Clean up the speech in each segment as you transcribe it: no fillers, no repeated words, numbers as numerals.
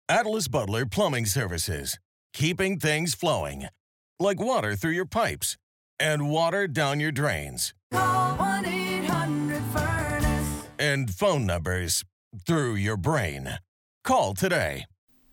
Atlas Butler Plumbing Services. Keeping things flowing. Like water through your pipes and water down your drains. Call 1-800-FURNACE. And phone numbers through your brain. Call today.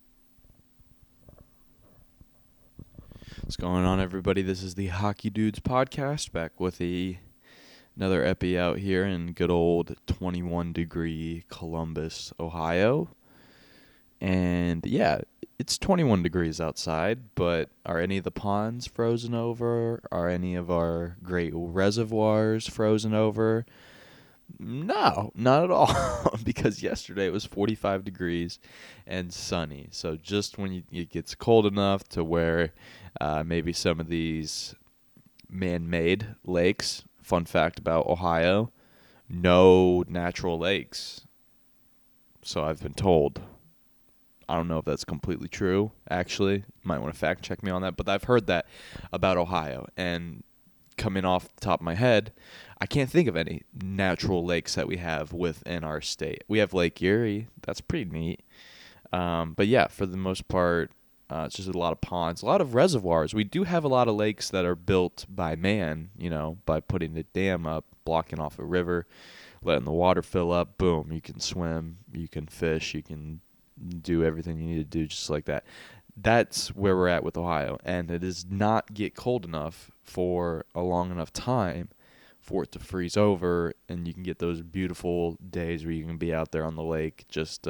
What's going on, everybody? This is the Hockey Dudes podcast, back with another epi out here in good old 21-degree Columbus, Ohio. And yeah, it's 21 degrees outside, but are any of the ponds frozen over? Are any of our great reservoirs frozen over? No, not at all, because yesterday it was 45 degrees and sunny. So just when it gets cold enough to where maybe some of these man-made lakes, fun fact about Ohio, no natural lakes. So I've been told. I don't know if that's completely true, actually. You might want to fact check me on that, but I've heard that about Ohio. And coming off the top of my head, I can't think of any natural lakes that we have within our state. We have Lake Erie. That's pretty neat. But yeah, for the most part, it's just a lot of ponds, a lot of reservoirs. We do have a lot of lakes that are built by man, by putting a dam up, blocking off a river, letting the water fill up. Boom, you can swim, you can fish, you can do everything you need to do just like that. That's where we're at with Ohio, and it does not get cold enough for a long enough time for it to freeze over, and you can get those beautiful days where you can be out there on the lake just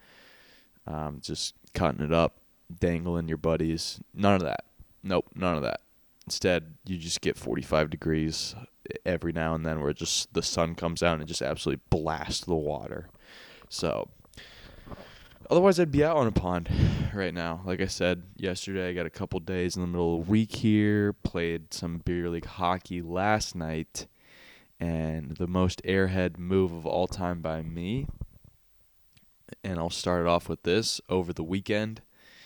cutting it up, dangling your buddies. None of that. Nope, none of that. Instead, you just get 45 degrees every now and then where just the sun comes out and it just absolutely blasts the water. So otherwise, I'd be out on a pond right now. Like I said yesterday, I got a couple days in the middle of the week here. Played some beer league hockey last night. And the most airhead move of all time by me. And I'll start it off with this. Over the weekend,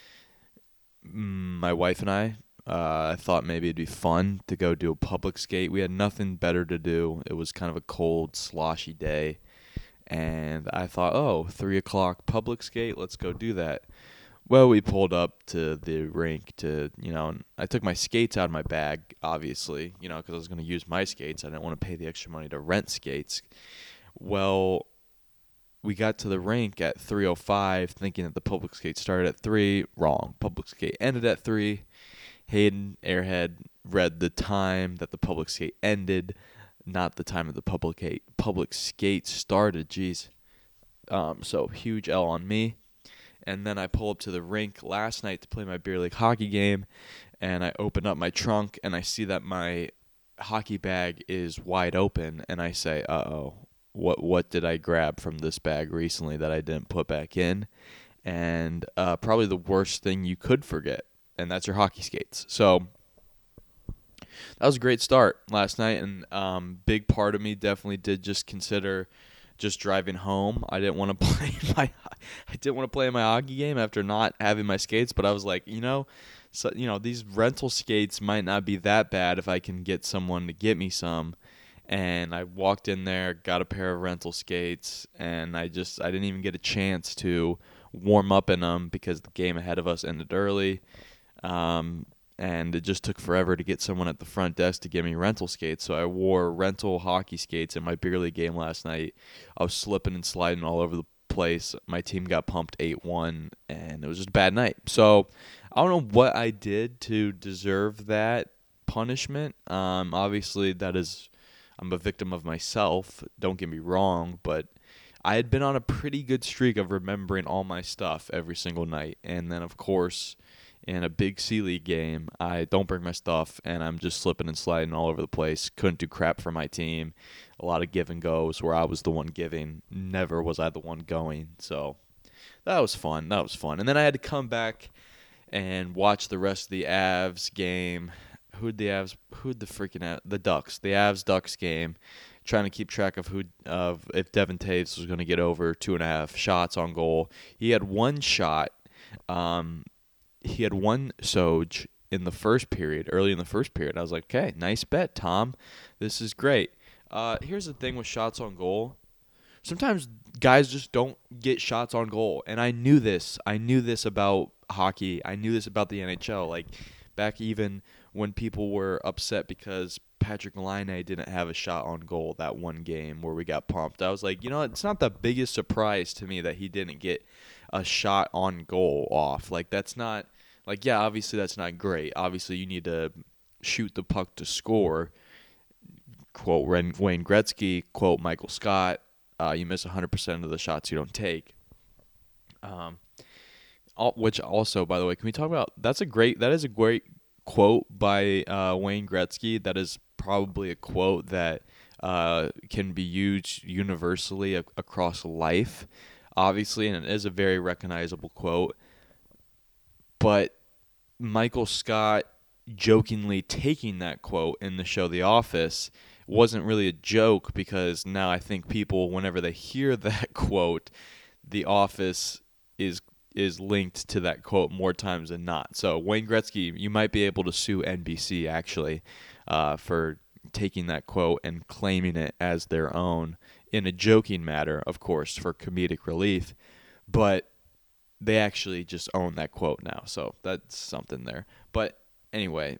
my wife and I thought maybe it'd be fun to go do a public skate. We had nothing better to do. It was kind of a cold, sloshy day. And I thought, 3 o'clock public skate, let's go do that. Well, we pulled up to the rink and I took my skates out of my bag, obviously, because I was going to use my skates. I didn't want to pay the extra money to rent skates. Well, we got to the rink at 3:05 thinking that the public skate started at 3. Wrong. Public skate ended at 3. Hayden, airhead, read the time that the public skate ended, not the time of the public skate started. Jeez. So huge L on me. And then I pull up to the rink last night to play my beer league hockey game, and I open up my trunk and I see that my hockey bag is wide open, and I say, what did I grab from this bag recently that I didn't put back in? And probably the worst thing you could forget, and that's your hockey skates. So that was a great start last night, and big part of me definitely did just consider just driving home. I didn't want to play my hockey game after not having my skates, but I was like, these rental skates might not be that bad if I can get someone to get me some. And I walked in there, got a pair of rental skates, and I didn't even get a chance to warm up in them because the game ahead of us ended early. And it just took forever to get someone at the front desk to give me rental skates. So I wore rental hockey skates in my beer league game last night. I was slipping and sliding all over the place. My team got pumped 8-1, and it was just a bad night. So I don't know what I did to deserve that punishment. Obviously, I'm a victim of myself. Don't get me wrong, but I had been on a pretty good streak of remembering all my stuff every single night. And then, of course, in a big C-League game, I don't bring my stuff, and I'm just slipping and sliding all over the place. Couldn't do crap for my team. A lot of give and goes where I was the one giving. Never was I the one going. So that was fun. And then I had to come back and watch the rest of the Avs game. The Ducks. The Avs-Ducks game. Trying to keep track of if Devin Taves was going to get over 2.5 shots on goal. He had one shot. He had one Soj in the first period, early in the first period. I was like, okay, nice bet, Tom. This is great. Here's the thing with shots on goal. sometimes guys just don't get shots on goal. And I knew this. I knew this about hockey. I knew this about the NHL. Like, back even when people were upset because Patrick Laine didn't have a shot on goal that one game where we got pumped. I was like, it's not the biggest surprise to me that he didn't get a shot on goal off. Like, that's not, like, yeah, obviously that's not great. Obviously you need to shoot the puck to score. Quote Wayne Gretzky, quote Michael Scott, you miss 100% of the shots you don't take. Which also, by the way, can we talk about, that is a great quote by Wayne Gretzky. That is probably a quote that can be used universally across life, obviously, and it is a very recognizable quote. But Michael Scott jokingly taking that quote in the show The Office wasn't really a joke, because now I think people, whenever they hear that quote, The Office is linked to that quote more times than not. So Wayne Gretzky, you might be able to sue NBC actually for taking that quote and claiming it as their own in a joking matter, of course, for comedic relief. But they actually just own that quote now, so that's something there. But anyway,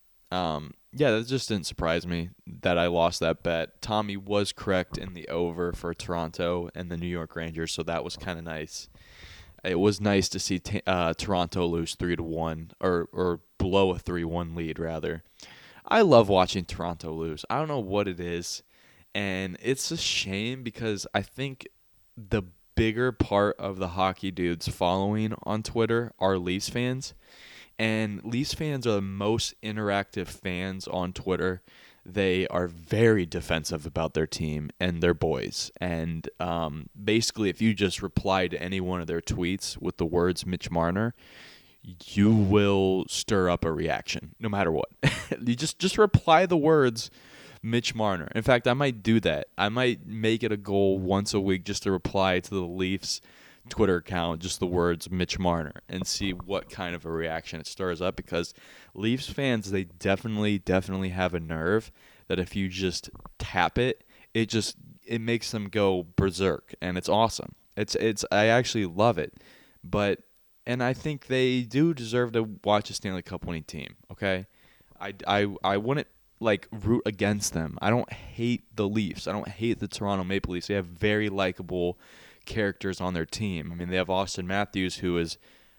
that just didn't surprise me that I lost that bet. Tommy was correct in the over for Toronto and the New York Rangers, so that was kind of nice. It was nice to see Toronto lose 3-1 or blow a 3-1 lead, rather. I love watching Toronto lose. I don't know what it is, and it's a shame because I think the bigger part of the hockey dudes following on Twitter are Leafs fans, and Leafs fans are the most interactive fans on Twitter. They are very defensive about their team and their boys. And basically, if you just reply to any one of their tweets with the words Mitch Marner, you will stir up a reaction, no matter what. You just reply the words Mitch Marner. In fact, I might do that. I might make it a goal once a week just to reply to the Leafs Twitter account, just the words Mitch Marner, and see what kind of a reaction it stirs up, because Leafs fans, they definitely have a nerve that if you just tap it, it makes them go berserk, and it's awesome. I actually love it. And I think they do deserve to watch a Stanley Cup winning team, okay? I wouldn't root against them. I don't hate the Leafs. I don't hate the Toronto Maple Leafs. They have very likable characters on their team. I mean, they have Austin Matthews, who is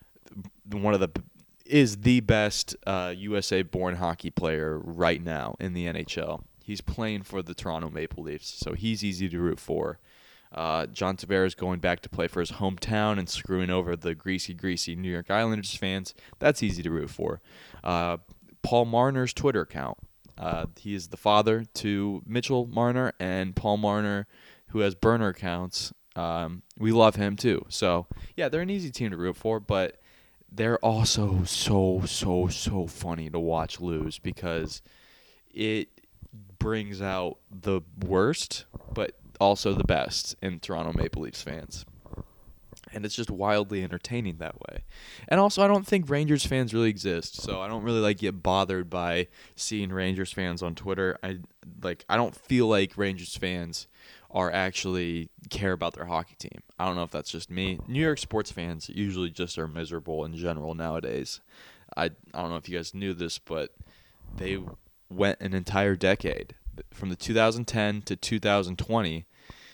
the best USA-born hockey player right now in the NHL. He's playing for the Toronto Maple Leafs, so he's easy to root for. John Tavares going back to play for his hometown and screwing over the greasy New York Islanders fans. That's easy to root for. Paul Marner's Twitter account. He is the father to Mitchell Marner and Paul Marner, who has burner accounts. We love him too. So, yeah, they're an easy team to root for, but they're also so funny to watch lose, because it brings out the worst, but also the best in Toronto Maple Leafs fans. And it's just wildly entertaining that way. And also, I don't think Rangers fans really exist, so I don't really get bothered by seeing Rangers fans on Twitter. I don't feel like Rangers fans are actually care about their hockey team. I don't know if that's just me. New York sports fans usually just are miserable in general nowadays. I don't know if you guys knew this, but they went an entire decade from the 2010 to 2020.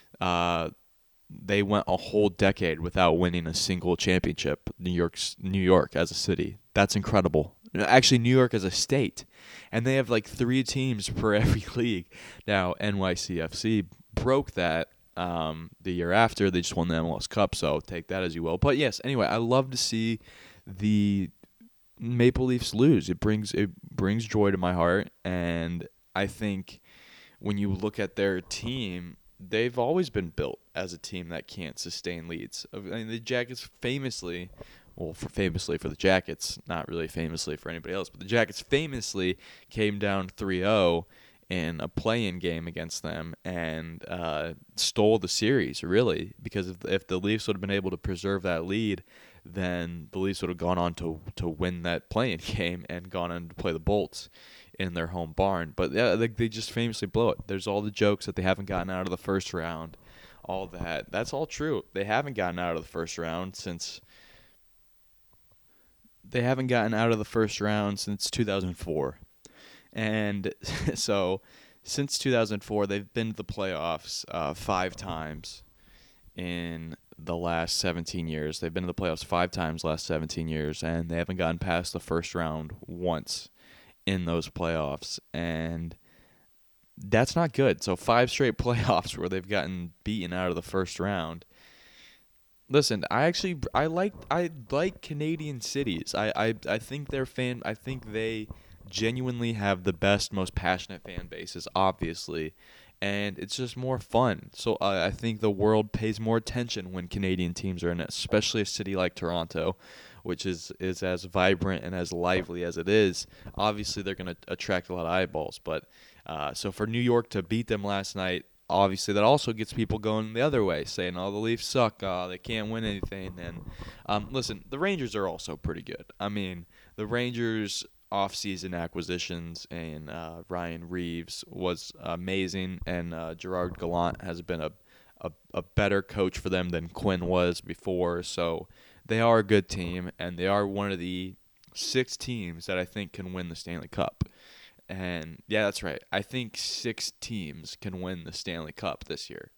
They went a whole decade without winning a single championship. New York as a city. That's incredible. Actually, New York as a state. And they have 3 teams per every league. Now, NYCFC broke that the year after. They just won the MLS Cup, so take that as you will. But yes, anyway, I love to see the Maple Leafs lose. It brings joy to my heart, and I think when you look at their team, they've always been built as a team that can't sustain leads. I mean, the Jackets famously for the Jackets, not really famously for anybody else, but the Jackets famously came down 3-0 in a play-in game against them and stole the series, really, because if the Leafs would have been able to preserve that lead, then the Leafs would have gone on to win that play-in game and gone on to play the Bolts in their home barn. But yeah, they just famously blow it. There's all the jokes that they haven't gotten out of the first round, all that. That's all true. They haven't gotten out of the first round since 2004. And so since 2004, they've been to the playoffs 5 times in the last 17 years. They've been to the playoffs 5 times last 17 years, and they haven't gotten past the first round once in those playoffs. And that's not good. So 5 straight playoffs where they've gotten beaten out of the first round. Listen, I like Canadian cities. I think I think they genuinely have the best, most passionate fan bases, obviously, and it's just more fun. So I think the world pays more attention when Canadian teams are in it, especially a city like Toronto, which is as vibrant and as lively as it is. Obviously, they're going to attract a lot of eyeballs, but so for New York to beat them last night, obviously that also gets people going the other way, saying, "Oh, the Leafs suck. They can't win anything." And listen, the Rangers are also pretty good. I mean, the Rangers' off-season acquisitions and Ryan Reeves was amazing, and Gerard Gallant has been a better coach for them than Quinn was before. So they are a good team, and they are one of the 6 teams that I think can win the Stanley Cup. And yeah, that's right. I think 6 teams can win the Stanley Cup this year.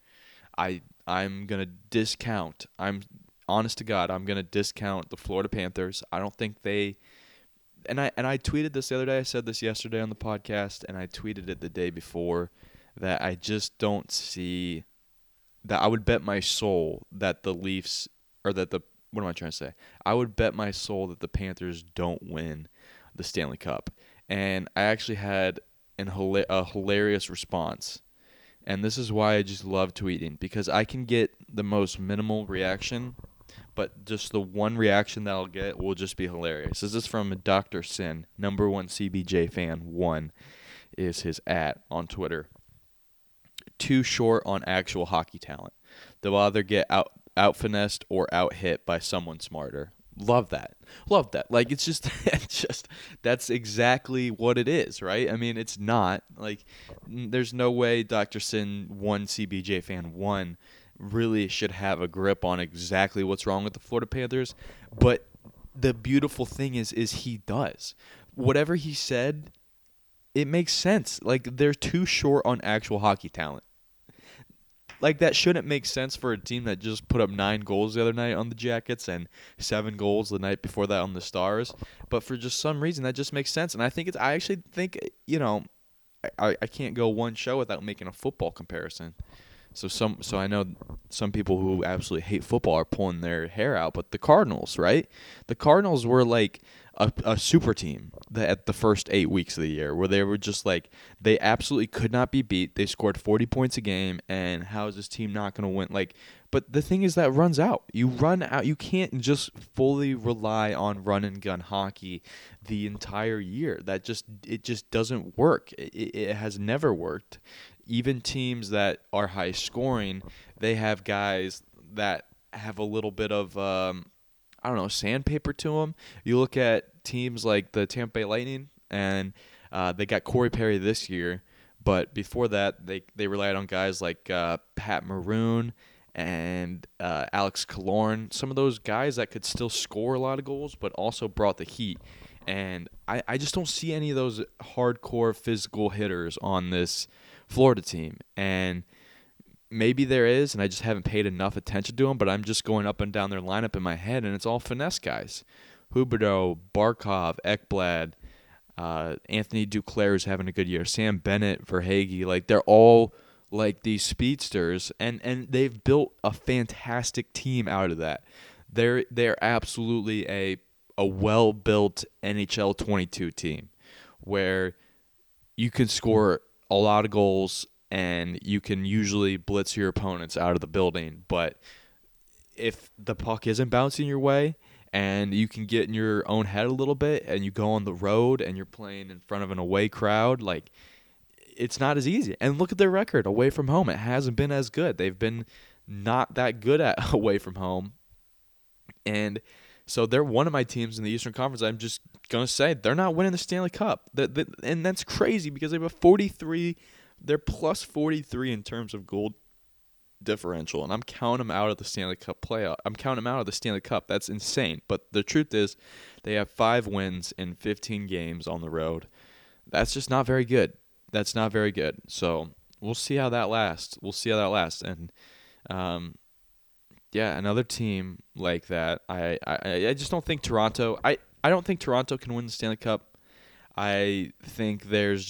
I'm gonna discount. I'm honest to God. I'm gonna discount the Florida Panthers. I don't think they. And I tweeted this the other day. I said this yesterday on the podcast, and I tweeted it the day before that I just don't see that. I would bet my soul that the Leafs or that the what am I trying to say? I would bet my soul that the Panthers don't win the Stanley Cup. And I actually had a hilarious response. And this is why I just love tweeting, because I can get the most minimal reaction, but just the one reaction that I'll get will just be hilarious. This is from Dr. Sin, #1 CBJ fan 1 is his on Twitter. Too short on actual hockey talent. They'll either get out-finessed or out-hit by someone smarter. Love that. Like, it's just that's exactly what it is, right? I mean, it's not like there's no way Dr. Sin 1 CBJ fan 1 really should have a grip on exactly what's wrong with the Florida Panthers, but the beautiful thing is he does. Whatever he said, it makes sense. Like, they're too short on actual hockey talent. Like, that shouldn't make sense for a team that just put up 9 goals the other night on the Jackets and 7 goals the night before that on the Stars. But for just some reason, that just makes sense. And I actually think, I can't go one show without making a football comparison. So I know some people who absolutely hate football are pulling their hair out, but the Cardinals, right? The Cardinals were like a super team at the first 8 weeks of the year, where they were just like, they absolutely could not be beat. They scored 40 points a game, and how is this team not going to win? Like, but the thing is that runs out. You run out. You can't just fully rely on run and gun hockey the entire year. It just doesn't work. It has never worked. Even teams that are high scoring, they have guys that have a little bit of sandpaper to them. You look at teams like the Tampa Bay Lightning, and they got Corey Perry this year, but before that, they relied on guys like Pat Maroon and Alex Killorn, some of those guys that could still score a lot of goals, but also brought the heat. And I just don't see any of those hardcore physical hitters on this Florida team. And maybe there is, and I just haven't paid enough attention to them, but I'm just going up and down their lineup in my head, and it's all finesse guys. Huberdeau, Barkov, Ekblad, Anthony Duclair is having a good year, Sam Bennett, Verhaeghe, like, they're all like these speedsters, and they've built a fantastic team out of that. They're absolutely a well-built NHL 22 team where you can score a lot of goals and you can usually blitz your opponents out of the building. But if the puck isn't bouncing your way and you can get in your own head a little bit and you go on the road and you're playing in front of an away crowd, like, it's not as easy. And look at their record away from home. It hasn't been as good. They've been not that good at away from home. And so they're one of my teams in the Eastern Conference. I'm just going to say they're not winning the Stanley Cup. And that's crazy because they have a 43. They're plus 43 in terms of goal differential, and I'm counting them out of the Stanley Cup playoff. I'm counting them out of the Stanley Cup. That's insane. But the truth is, they have 5 wins in 15 games on the road. That's just not very good. That's not very good. So we'll see how that lasts. And yeah, another team like that. I just don't think Toronto. I don't think Toronto can win the Stanley Cup. I think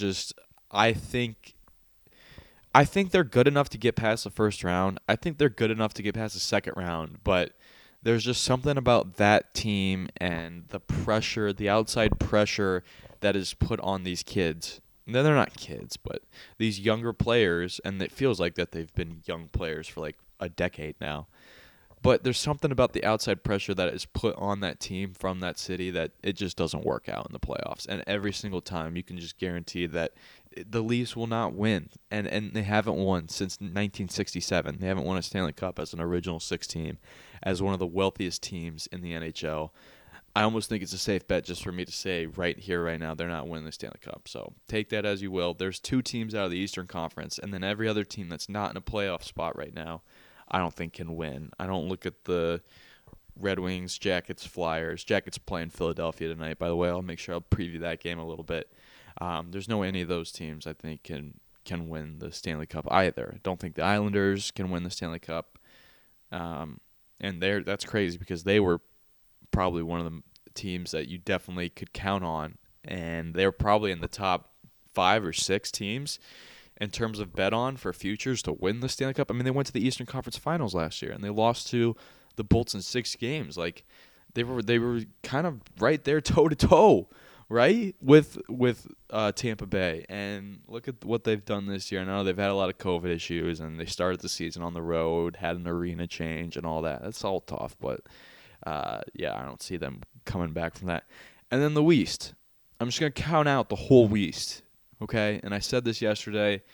I think they're good enough to get past the first round. I think they're good enough to get past the second round, but there's just something about that team and the pressure, the outside pressure that is put on these kids. No, they're not kids, but these younger players, and it feels like that they've been young players for like a decade now. But there's something about the outside pressure that is put on that team from that city that it just doesn't work out in the playoffs. And every single time you can just guarantee that the Leafs will not win. And they haven't won since 1967. They haven't won a Stanley Cup as an original 6 team, as one of the wealthiest teams in the NHL. I almost think it's a safe bet just for me to say right here, right now, they're not winning the Stanley Cup. So take that as you will. There's 2 teams out of the Eastern Conference, and then every other team that's not in a playoff spot right now, I don't think can win. I don't look at the Red Wings, Jackets, Flyers. Jackets playing Philadelphia tonight, by the way. I'll make sure I'll preview that game a little bit. There's no way any of those teams, I think, can win the Stanley Cup either. I don't think the Islanders can win the Stanley Cup. And that's crazy because they were probably one of the teams that you definitely could count on, and they're probably in the top 5 or 6 teams in terms of bet on for futures to win the Stanley Cup. I mean, they went to the Eastern Conference Finals last year, and they lost to the Bolts in 6 games. Like, they were kind of right there toe-to-toe, right, with Tampa Bay. And look at what they've done this year. I know they've had a lot of COVID issues, and they started the season on the road, had an arena change and all that. That's all tough, but yeah, I don't see them coming back from that. And then the West. I'm just going to count out the whole West, okay? And I said this yesterday.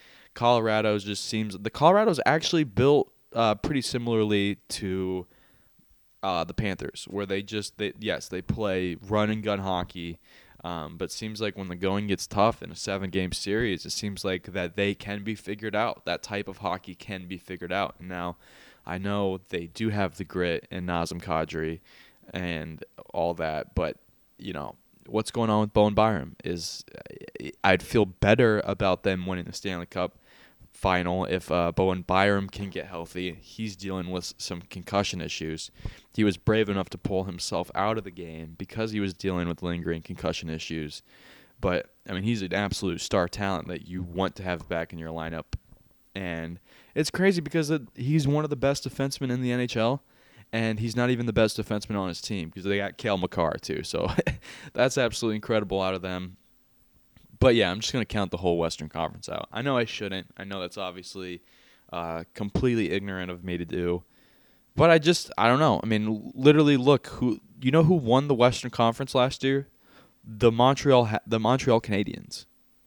The Colorado's actually built pretty similarly to the Panthers, where they play run and gun hockey, but seems like when the going gets tough in a 7-game series, it seems like that they can be figured out. That type of hockey can be figured out. Now, I know they do have the grit and Nazem Kadri and all that, but what's going on with Bowen Byram is I'd feel better about them winning the Stanley Cup final if Bowen Byram can get healthy. He's dealing with some concussion issues. He was brave enough to pull himself out of the game because he was dealing with lingering concussion issues. But, I mean, he's an absolute star talent that you want to have back in your lineup. And it's crazy because he's one of the best defensemen in the NHL, and he's not even the best defenseman on his team because they got Cale Makar too. So that's absolutely incredible out of them. But yeah, I'm just going to count the whole Western Conference out. I know I shouldn't. I know that's obviously completely ignorant of me to do. But I don't know. I mean, literally look, who won the Western Conference last year? The Montreal Canadiens.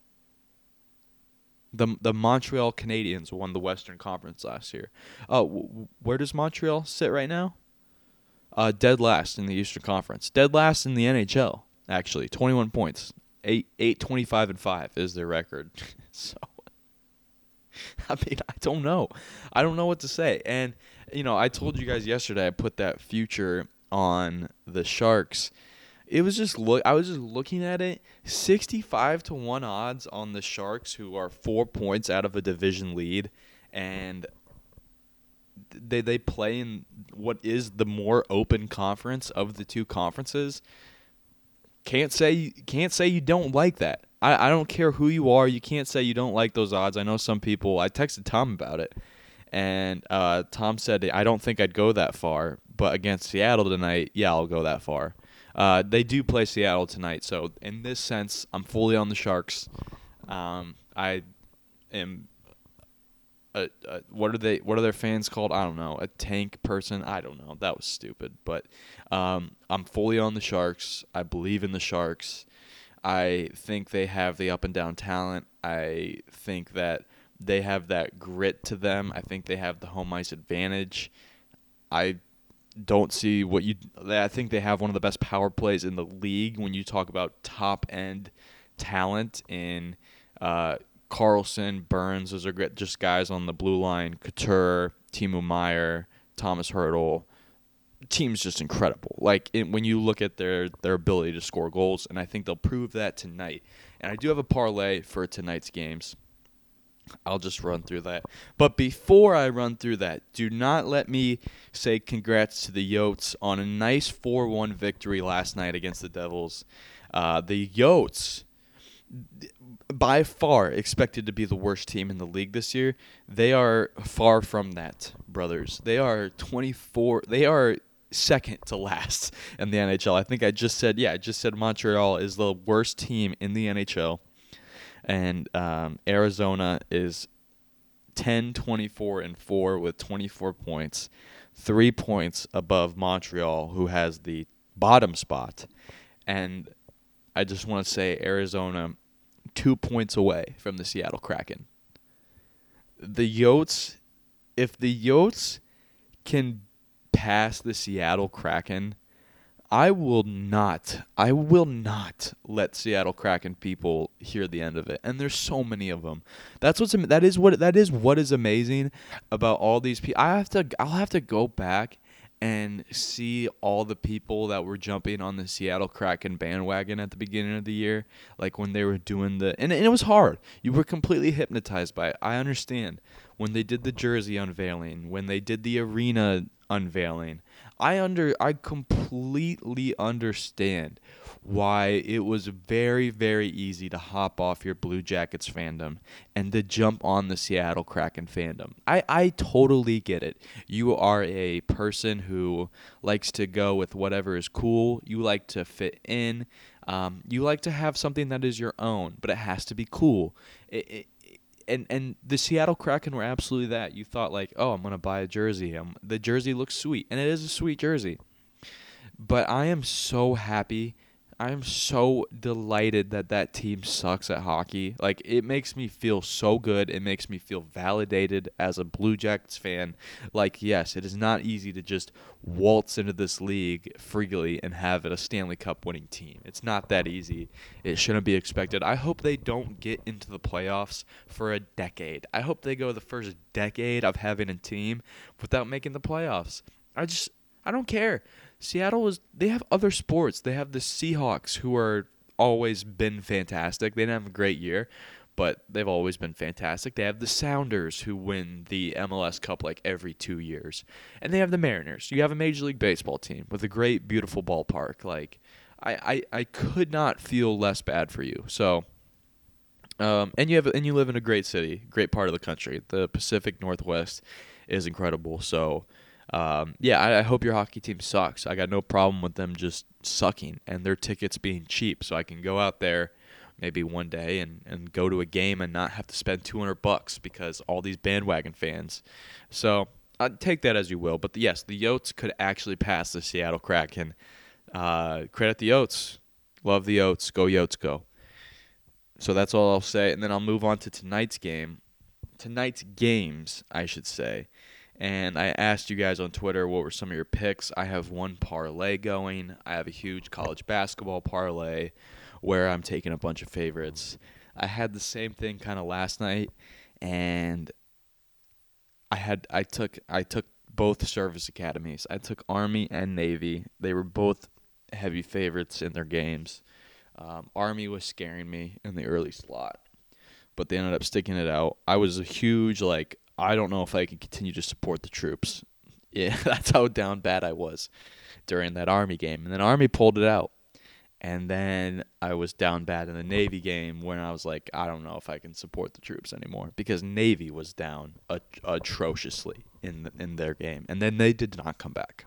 The Montreal Canadiens won the Western Conference last year. Where does Montreal sit right now? Dead last in the Eastern Conference. Dead last in the NHL, actually. 21 points. 8-25-5 is their record. So, I mean, I don't know. I don't know what to say. And, I told you guys yesterday I put that future on the Sharks. I was just looking at it. 65-1 odds on the Sharks, who are 4 points out of a division lead, and they play in what is the more open conference of the 2 conferences. Can't say you don't like that. I don't care who you are. You can't say you don't like those odds. I know some people. I texted Tom about it, and Tom said, I don't think I'd go that far, but against Seattle tonight, yeah, I'll go that far. They do play Seattle tonight, so in this sense, I'm fully on the Sharks. I am. What are their fans called? I don't know. A tank person? I don't know. That was stupid. But I'm fully on the Sharks. I believe in the Sharks. I think they have the up and down talent. I think that they have that grit to them. I think they have the home ice advantage. I don't see I think they have one of the best power plays in the league when you talk about top end talent in Carlson, Burns. Those are just guys on the blue line. Couture, Timo Meyer, Thomas Hurdle. Team's just incredible. Like when you look at their ability to score goals, and I think they'll prove that tonight. And I do have a parlay for tonight's games. I'll just run through that. But before I run through that, do not let me say congrats to the Yotes on a nice 4-1 victory last night against the Devils. The Yotes, by far expected to be the worst team in the league this year. They are far from that, brothers. They are 24. They are second to last in the NHL. I think I just said Montreal is the worst team in the NHL. And Arizona is 10-24-4 with 24 points, 3 points above Montreal, who has the bottom spot. And I just want to say Arizona 2 points away from the Seattle Kraken. The Yotes, if the Yotes can pass the Seattle Kraken, I will not let Seattle Kraken people hear the end of it. And there's so many of them. That is what is amazing about all these people. I'll have to go back and see all the people that were jumping on the Seattle Kraken bandwagon at the beginning of the year, like when they were doing and it was hard. You were completely hypnotized by it. I understand when they did the jersey unveiling, when they did the arena unveiling. I completely understand why it was very, very easy to hop off your Blue Jackets fandom and to jump on the Seattle Kraken fandom. I totally get it. You are a person who likes to go with whatever is cool. You like to fit in. You like to have something that is your own, but it has to be cool. And the Seattle Kraken were absolutely that. You thought like, oh, I'm going to buy a jersey. The jersey looks sweet, and it is a sweet jersey. But I am so happy. I am so delighted that team sucks at hockey. Like, it makes me feel so good. It makes me feel validated as a Blue Jackets fan. Like, yes, it is not easy to just waltz into this league freely and have it a Stanley Cup winning team. It's not that easy. It shouldn't be expected. I hope they don't get into the playoffs for a decade. I hope they go the first decade of having a team without making the playoffs. I don't care. They have other sports. They have the Seahawks, who are always been fantastic. They didn't have a great year, but they've always been fantastic. They have the Sounders, who win the MLS Cup like every 2 years. And they have the Mariners. You have a Major League Baseball team with a great, beautiful ballpark. Like, I could not feel less bad for you. So, and you live in a great city, great part of the country. The Pacific Northwest is incredible. So, I hope your hockey team sucks. I got no problem with them just sucking and their tickets being cheap, so I can go out there maybe one day and go to a game and not have to spend $200 because all these bandwagon fans. So take that as you will. But yes, the Yotes could actually pass the Seattle Kraken. Credit the Yotes. Love the Yotes. Go Yotes, go. So that's all I'll say, and then I'll move on to tonight's game. Tonight's games, I should say. And I asked you guys on Twitter what were some of your picks. I have one parlay going. I have a huge college basketball parlay where I'm taking a bunch of favorites. I had the same thing kind of last night, and I took both service academies. I took Army and Navy. They were both heavy favorites in their games. Army was scaring me in the early slot, but they ended up sticking it out. I was a huge I don't know if I can continue to support the troops. Yeah, that's how down bad I was during that Army game. And then Army pulled it out. And then I was down bad in the Navy game when I was like, I don't know if I can support the troops anymore, because Navy was down atrociously in their game. And then they did not come back.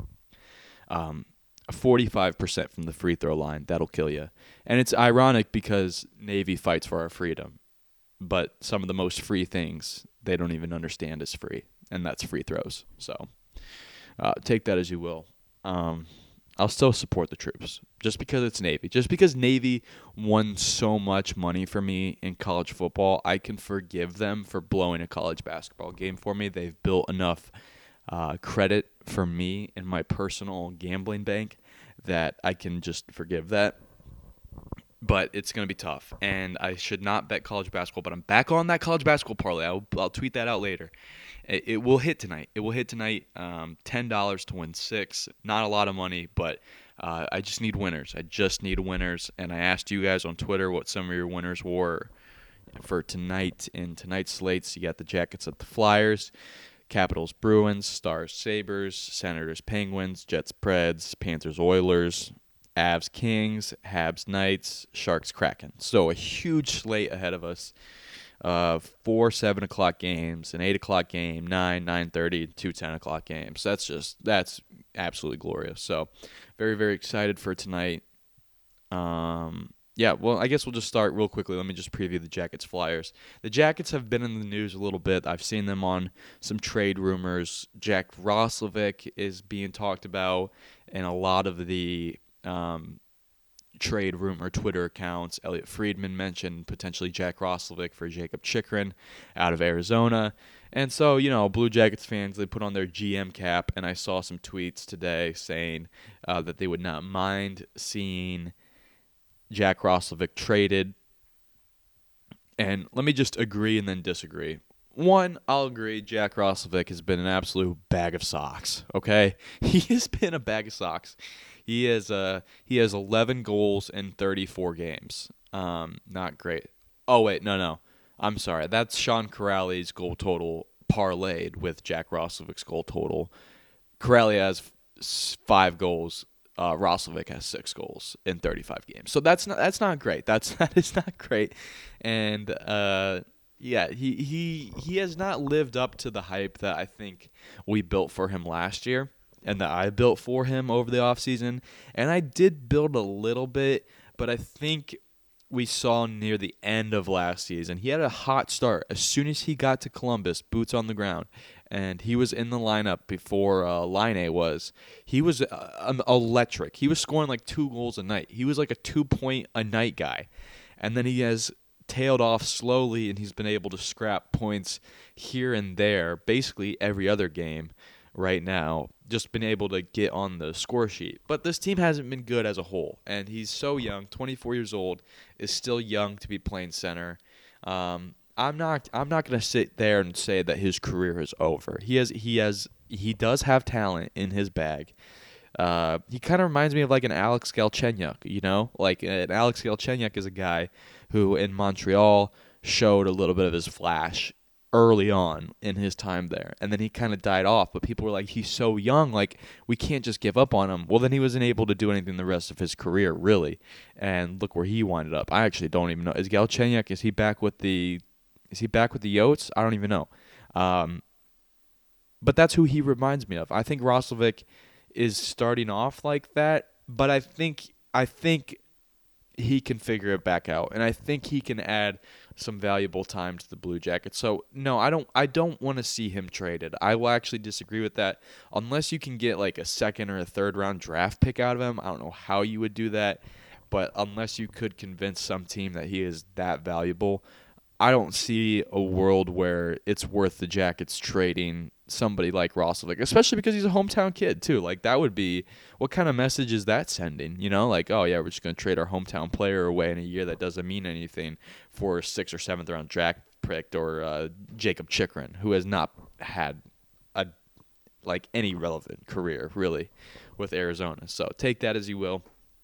45% from the free throw line, that'll kill you. And it's ironic because Navy fights for our freedom. But some of the most free things they don't even understand is free, and that's free throws. So take that as you will. I'll still support the troops just because it's Navy. Just because Navy won so much money for me in college football, I can forgive them for blowing a college basketball game for me. They've built enough credit for me in my personal gambling bank that I can just forgive that. but it's going to be tough. And I should not bet college basketball, but I'm back on that college basketball parlay. I'll tweet that out later. It will hit tonight. It will hit tonight. $10 to win 6. Not a lot of money, but I just need winners. And I asked you guys on Twitter what some of your winners were for tonight. In tonight's slates, you got the Jackets at the Flyers, Capitals Bruins, Stars Sabres, Senators Penguins, Jets Preds, Panthers Oilers, Avs Kings, Habs Knights, Sharks Kraken. So a huge slate ahead of us. 4 7 o'clock games, an 8 o'clock game, 9:30, 2 10 o'clock games. That's absolutely glorious. So very, very excited for tonight. Yeah, well, I guess we'll just start real quickly. Let me just preview the Jackets Flyers. The Jackets have been in the news a little bit. I've seen them on some trade rumors. Jack Roslovic is being talked about, and a lot of the trade rumor Twitter accounts. Elliot Friedman mentioned potentially Jack Roslovic for Jakob Chychrun out of Arizona. And so, Blue Jackets fans, they put on their GM cap, and I saw some tweets today saying that they would not mind seeing Jack Roslovic traded. And let me just agree and then disagree. One, I'll agree, Jack Roslovic has been an absolute bag of socks, okay? He has been a bag of socks. He has 11 goals in 34 games. Not great. Oh, wait, no. I'm sorry. That's Sean Corrali's goal total parlayed with Jack Roslovic's goal total. Corrali has 5 goals. Roslovic has 6 goals in 35 games. So that's not great. That is not great. And yeah, he has not lived up to the hype that I think we built for him last year and that I built for him over the offseason. And I did build a little bit, but I think we saw near the end of last season, he had a hot start. As soon as he got to Columbus, boots on the ground, and he was in the lineup before Laine was, he was electric. He was scoring like 2 goals a night. He was like a 2-point-a-night guy. And then he has tailed off slowly, and he's been able to scrap points here and there, basically every other game right now, just been able to get on the score sheet. But this team hasn't been good as a whole, and he's so young, 24 years old, is still young to be playing center. I'm not going to sit there and say that his career is over. He does have talent in his bag. He kind of reminds me of like an Alex Galchenyuk, Like an Alex Galchenyuk is a guy who in Montreal showed a little bit of his flash early on in his time there, and then he kind of died off, but people were like, he's so young, like we can't just give up on him. Well, then he wasn't able to do anything the rest of his career, really, and look where he winded up. I actually don't even know. Is Galchenyuk, is he back with the Yotes? I don't even know. But that's who he reminds me of. I think Roslovic is starting off like that, but I think he can figure it back out, and I think he can add some valuable time to the Blue Jackets. So no, I don't want to see him traded. I will actually disagree with that. Unless you can get like a second or a third round draft pick out of him, I don't know how you would do that. But unless you could convince some team that he is that valuable, I don't see a world where it's worth the Jackets trading somebody like Roslovic, especially because he's a hometown kid too. Like that would be, what kind of message is that sending? Like, oh yeah, we're just going to trade our hometown player away in a year that doesn't mean anything for a 6th or 7th round draft pick or Jakob Chychrun, who has not had any relevant career really with Arizona. So take that as you will.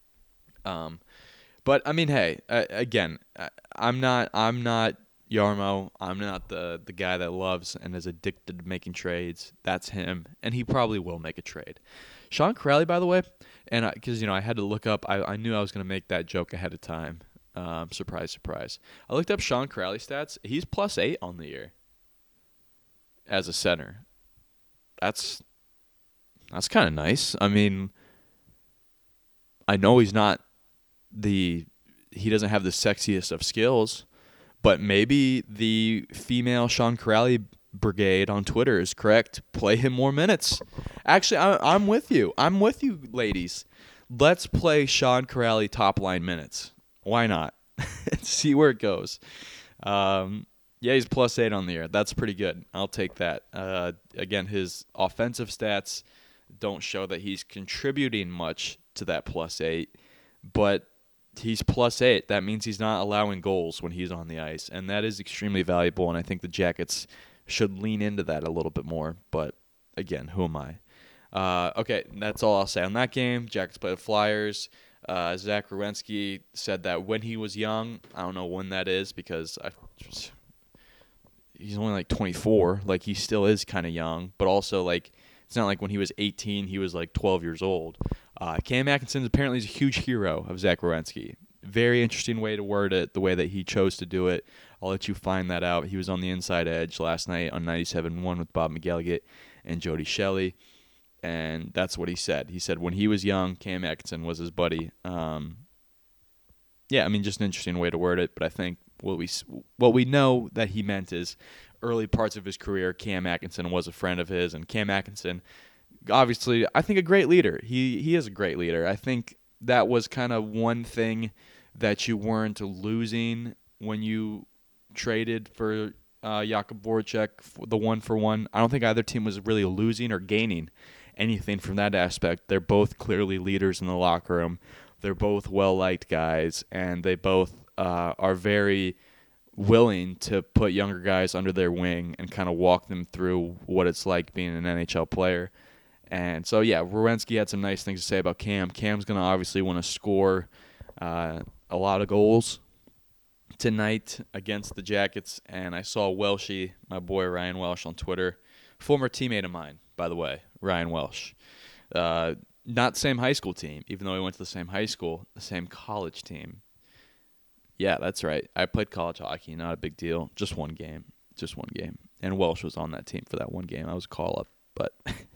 But I mean, hey, again, I'm not Yarmo. I'm not the guy that loves and is addicted to making trades. That's him, and he probably will make a trade. Sean Corrali, by the way, and because I had to look up, I knew I was going to make that joke ahead of time. Surprise, surprise. I looked up Sean Corrali stats. He's +8 on the year as a center. That's kind of nice. I mean, I know he doesn't have the sexiest of skills, but maybe the female Sean Corrali brigade on Twitter is correct. Play him more minutes. Actually, I'm with you. I'm with you, ladies. Let's play Sean Corrali top line minutes. Why not? See where it goes. Yeah, he's +8 on the year. That's pretty good. I'll take that. Again, his offensive stats don't show that he's contributing much to that +8, but he's +8. That means he's not allowing goals when he's on the ice, and that is extremely valuable, and I think the Jackets should lean into that a little bit more. But, again, who am I? Okay, that's all I'll say on that game. Jackets play the Flyers. Zach Werenski said that when he was young, I don't know when that is because he's only like 24. Like, he still is kind of young, but also, like, it's not like when he was 18, he was like 12 years old. Cam Atkinson apparently is a huge hero of Zach Werenski. Very interesting way to word it, the way that he chose to do it. I'll let you find that out. He was on the inside edge last night on 97.1 with Bob McElligott and Jody Shelley, and that's what he said. He said when he was young, Cam Atkinson was his buddy. Yeah, I mean, just an interesting way to word it, but I think what we know that he meant is early parts of his career, Cam Atkinson was a friend of his, and Cam Atkinson, obviously, I think a great leader. He is a great leader. I think that was kind of one thing that you weren't losing when you traded for Jakub Voracek, the 1-for-1. I don't think either team was really losing or gaining anything from that aspect. They're both clearly leaders in the locker room. They're both well-liked guys, and they both are very willing to put younger guys under their wing and kind of walk them through what it's like being an NHL player. And so, yeah, Werenski had some nice things to say about Cam. Cam's going to obviously want to score a lot of goals tonight against the Jackets. And I saw Welshie, my boy Ryan Welsh on Twitter, former teammate of mine, by the way, Ryan Welsh. Not same high school team, even though we went to the same high school, the same college team. Yeah, that's right. I played college hockey, not a big deal. Just one game. And Welsh was on that team for that one game. I was a call-up, but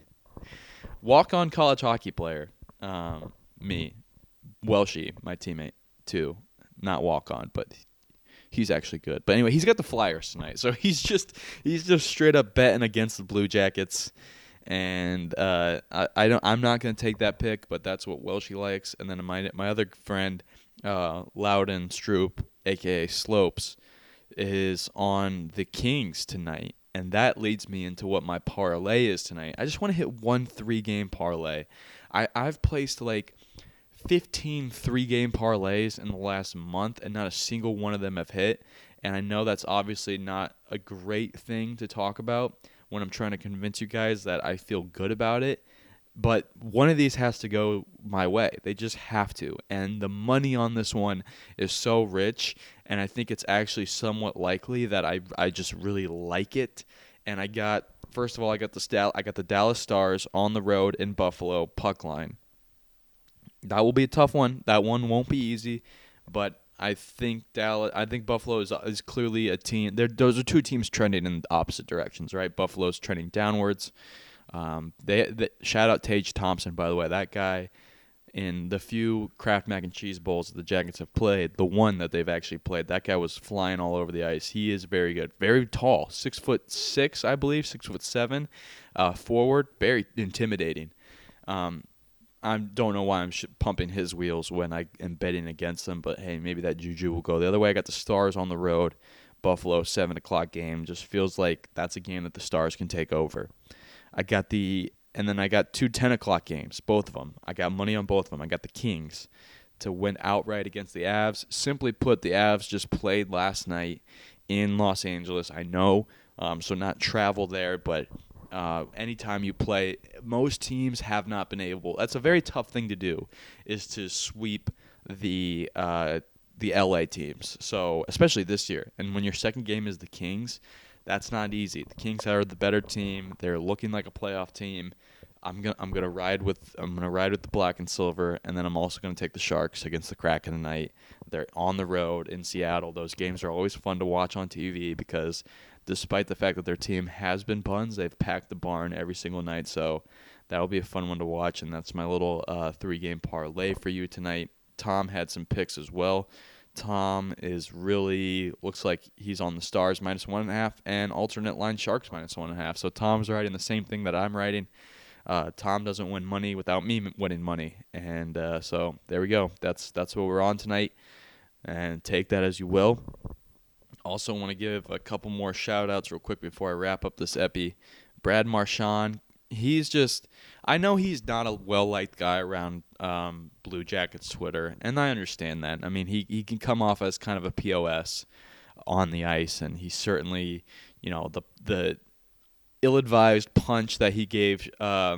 walk-on college hockey player, me, Welshie, my teammate, too. Not walk-on, but he's actually good. But anyway, he's got the Flyers tonight, so he's just straight up betting against the Blue Jackets. And I'm not going to take that pick, but that's what Welshie likes. And then my other friend, Loudon Stroop, a.k.a. Slopes, is on the Kings tonight. And that leads me into what my parlay is tonight. I just want to hit one 3-game parlay. I've placed like 15 3-game parlays in the last month, and not a single one of them have hit. And I know that's obviously not a great thing to talk about when I'm trying to convince you guys that I feel good about it. But one of these has to go my way. They just have to. And the money on this one is so rich, and I think it's actually somewhat likely that I just really like it. And I got the Dallas Stars on the road in Buffalo, puck line. That will be a tough one. That one won't be easy, but I think Buffalo is clearly a team. Those are two teams trending in opposite directions, right? Buffalo's trending downwards. They shout out Tage Thompson, by the way. That guy, in the few Kraft Mac and Cheese Bowls that the Jackets have played, the one that they've actually played, that guy was flying all over the ice. He is very good, very tall, 6'6", I believe, 6'7", forward, very intimidating. I don't know why I'm pumping his wheels when I am betting against them, but hey, maybe that juju will go the other way. I got the Stars on the road, Buffalo, 7 o'clock game. Just feels like that's a game that the Stars can take over. And then I got 2 10 o'clock games, both of them. I got money on both of them. I got the Kings to win outright against the Avs. Simply put, the Avs just played last night in Los Angeles. I know, so not travel there, but anytime you play, most teams have not been able. That's a very tough thing to do, is to sweep the LA teams. So especially this year, and when your second game is the Kings, that's not easy. The Kings are the better team. They're looking like a playoff team. I'm gonna ride with the black and silver, and then I'm also gonna take the Sharks against the Kraken tonight. They're on the road in Seattle. Those games are always fun to watch on TV because, despite the fact that their team has been buns, they've packed the barn every single night. So that'll be a fun one to watch, and that's my little 3-game parlay for you tonight. Tom had some picks as well. Tom looks like he's on the Stars -1.5 and alternate line Sharks -1.5. So Tom's writing the same thing that I'm writing. Tom doesn't win money without me winning money, and so there we go. That's what we're on tonight, and take that as you will. Also want to give a couple more shout-outs real quick before I wrap up this epi. Brad Marchand, I know he's not a well-liked guy around Blue Jackets Twitter, and I understand that. I mean, he can come off as kind of a POS on the ice, and he certainly, the ill-advised punch that he gave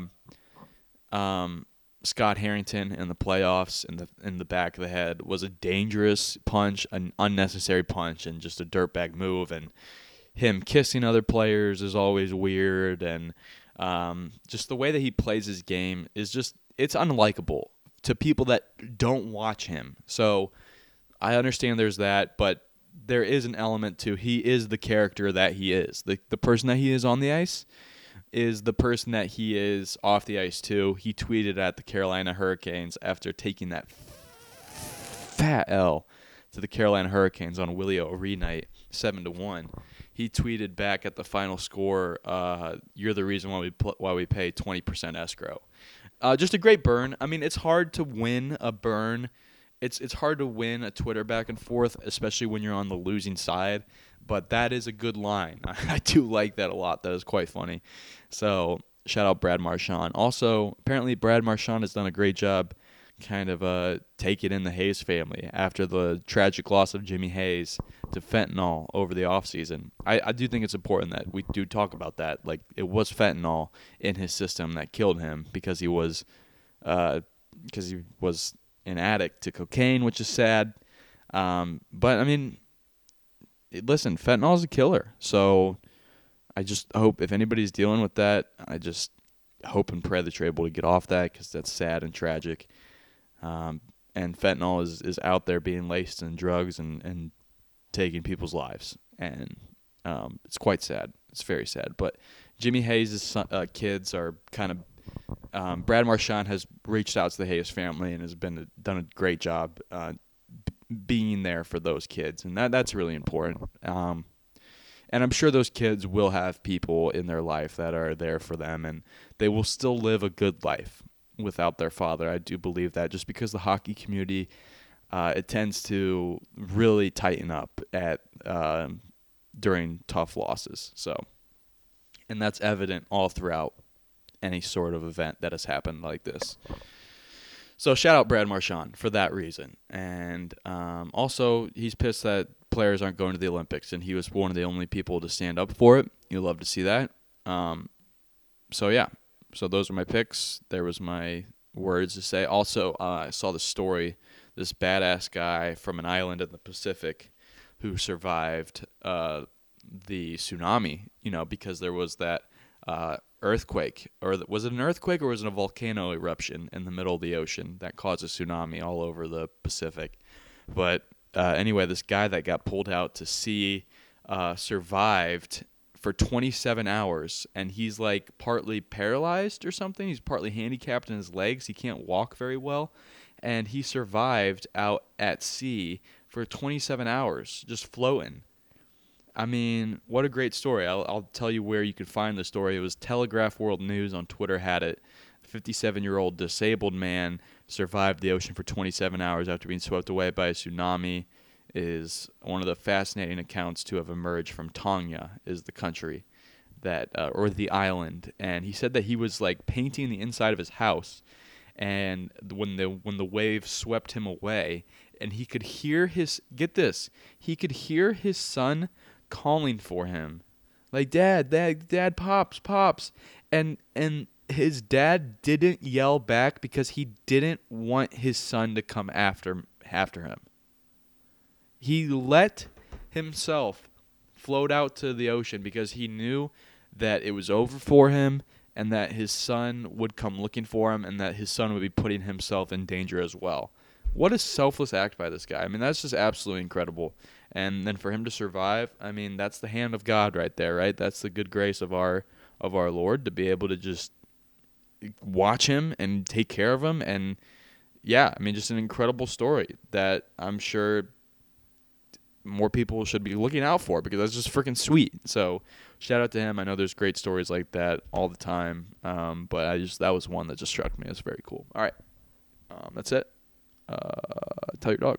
Scott Harrington in the playoffs in the back of the head was a dangerous punch, an unnecessary punch, and just a dirtbag move. And him kissing other players is always weird, and just the way that he plays his game is it's unlikable to people that don't watch him. So I understand there's that, but there is an element to he is the character that he is. The person that he is on the ice is the person that he is off the ice too. He tweeted at the Carolina Hurricanes after taking that fat L to the Carolina Hurricanes on Willie O'Ree night, 7-1. He tweeted back at the final score, "You're the reason why we pay 20% escrow." Just a great burn. I mean, it's hard to win a burn. It's hard to win a Twitter back and forth, especially when you're on the losing side. But that is a good line. I do like that a lot. That is quite funny. So shout out Brad Marchand. Also, apparently Brad Marchand has done a great job kind of taking in the Hayes family after the tragic loss of Jimmy Hayes to fentanyl over the offseason. I do think it's important that we do talk about that. Like, it was fentanyl in his system that killed him because he was an addict to cocaine, which is sad. But, I mean, listen, fentanyl is a killer. So I just hope if anybody's dealing with that, I just hope and pray that you're able to get off that because that's sad and tragic. And fentanyl is out there being laced in drugs and taking people's lives. And it's quite sad. It's very sad. But Jimmy Hayes' kids are kind of Brad Marchand has reached out to the Hayes family and has done a great job being there for those kids, and that's really important. And I'm sure those kids will have people in their life that are there for them, and they will still live a good life without their father. I do believe that, just because the hockey community, it tends to really tighten up during tough losses. So, and that's evident all throughout any sort of event that has happened like this. So shout out Brad Marchand for that reason. And also, he's pissed that players aren't going to the Olympics, and he was one of the only people to stand up for it. You'll love to see that. So those are my picks. There was my words to say. Also, I saw the story, this badass guy from an island in the Pacific who survived the tsunami, because there was that earthquake, or was it an earthquake, or was it a volcano eruption in the middle of the ocean that caused a tsunami all over the Pacific? But anyway, this guy that got pulled out to sea survived for 27 hours, and he's like partly paralyzed or something. He's partly handicapped in his legs. He can't walk very well, and he survived out at sea for 27 hours just floating. I mean, what a great story. I'll tell you where you could find the story. It was Telegraph World News on Twitter had it. 57-year-old disabled man survived the ocean for 27 hours after being swept away by a tsunami. Is one of the fascinating accounts to have emerged from Tonga, is the country that or the island. And he said that he was like painting the inside of his house, and when the wave swept him away, and he could hear he could hear his son calling for him, like, dad, pops, and his dad didn't yell back because he didn't want his son to come after him. He let himself float out to the ocean because he knew that it was over for him, and that his son would come looking for him, and that his son would be putting himself in danger as well. What a selfless act by this guy. I mean, that's just absolutely incredible. And then for him to survive, I mean, that's the hand of God right there, right? That's the good grace of our Lord, to be able to just watch him and take care of him. And yeah, I mean, just an incredible story that I'm sure more people should be looking out for, because that's just freaking sweet. So shout out to him. I know there's great stories like that all the time, but that was one that just struck me as very cool. All right, that's it. Tell your dog.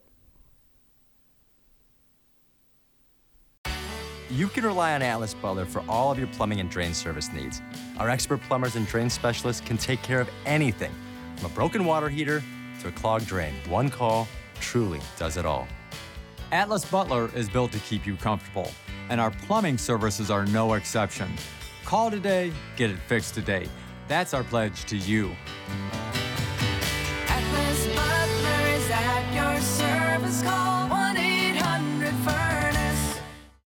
You can rely on Atlas Butler for all of your plumbing and drain service needs. Our expert plumbers and drain specialists can take care of anything From a broken water heater to a clogged drain, one call truly does it all. Atlas Butler is built to keep you comfortable, and our plumbing services are no exception. Call today, get it fixed today. That's our pledge to you.